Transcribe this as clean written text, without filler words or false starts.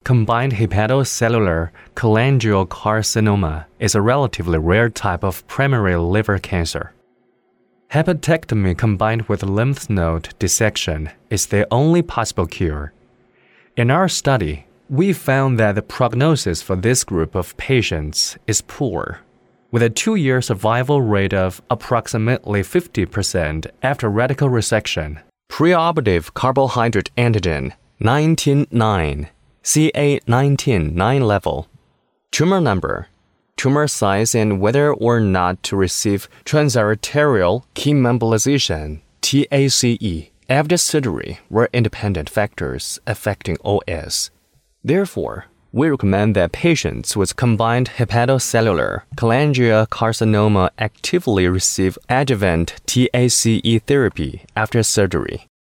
Combined hepatocellular cholangiocarcinoma is a relatively rare type of primary liver cancer. Hepatectomy combined with lymph node dissection is the only possible cure. In our study, we found that the prognosis for this group of patients is poor, with a 2-year survival rate of approximately 50% after radical resection. Preoperative carbohydrate antigen 19-9, CA19-9 level. Tumor number, tumor size, and whether or not to receive transarterial chemembolization, TACE, after surgery were independent factors affecting OS. Therefore, we recommend that patients with combined hepatocellular cholangiocarcinoma actively receive adjuvant TACE therapy after surgery.